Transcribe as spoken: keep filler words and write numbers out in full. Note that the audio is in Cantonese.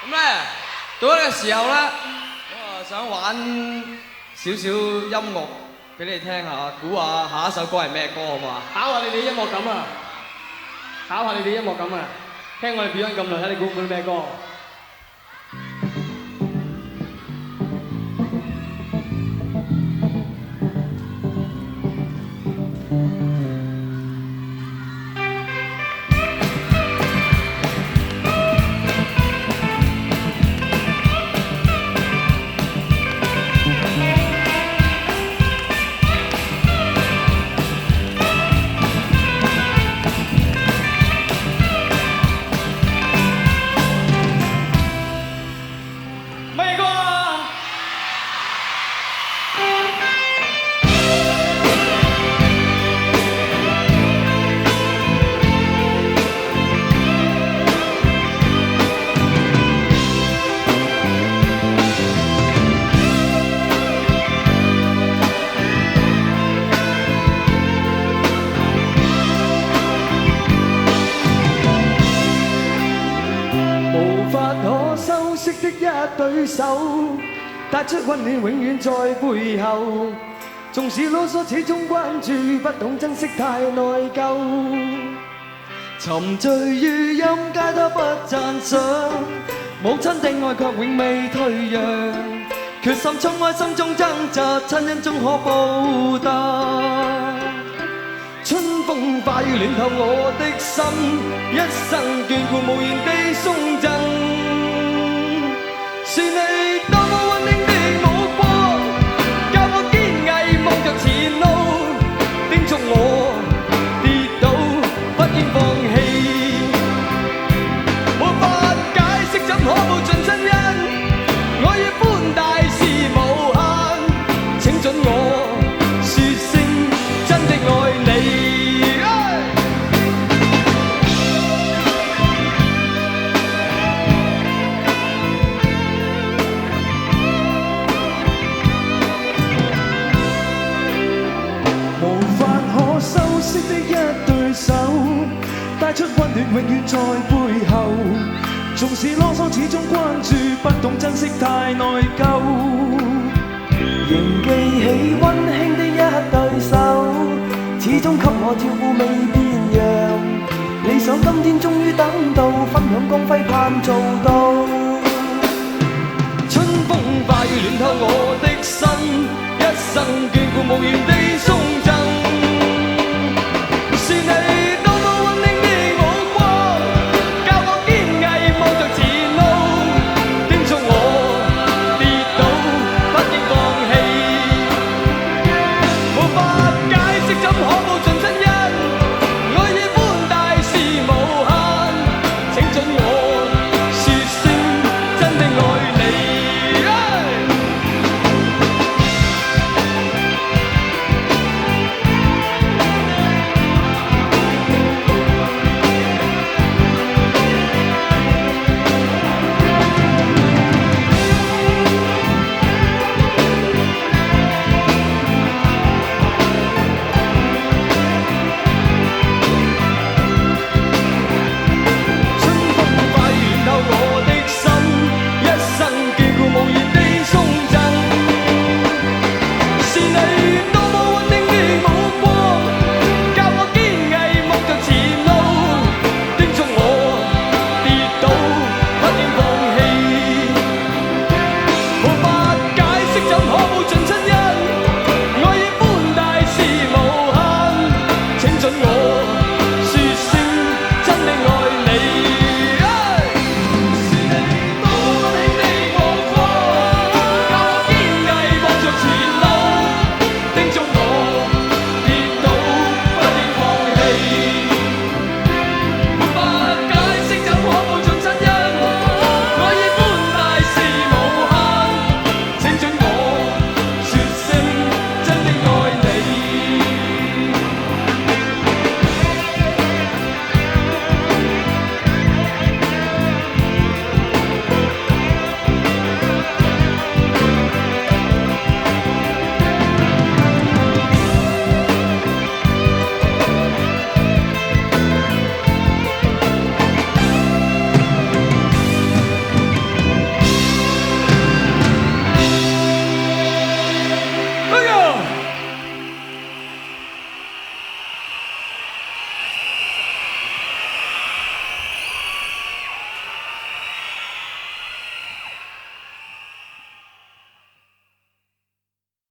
咁咧，到呢個時候咧，我啊想玩少少音樂俾你聽下，估下下一首歌係咩歌好唔好啊？ 考下你哋音樂感啊！考下你哋音樂感啊！聽我哋表演咁耐，睇你估唔估到咩歌？對手帶出溫暖，永遠在背後。縱使囉嗦，始終關注，不懂珍惜，太內疚。沉醉於音階都不讚賞，母親的愛卻永未退讓。決心衝開心中掙扎，親恩終可報答。春風化雨暖透我的心，一生眷顧無言地送贈。是你多麼溫馨的目光，教我堅毅望着前路，叮囑我跌倒不應放棄。沒法解釋怎可報盡親恩，我與歡大是無限，請准我說聲真的愛你。帶出溫暖永遠在背後，縱使囉嗦始終關注，不懂珍惜太內疚。仍記起溫馨的一對手，始終給我照顧未變樣。理想今天終於等到，分享光輝盼做到。春風化雨暖透我的心，一生眷顧無言地送贈。是你。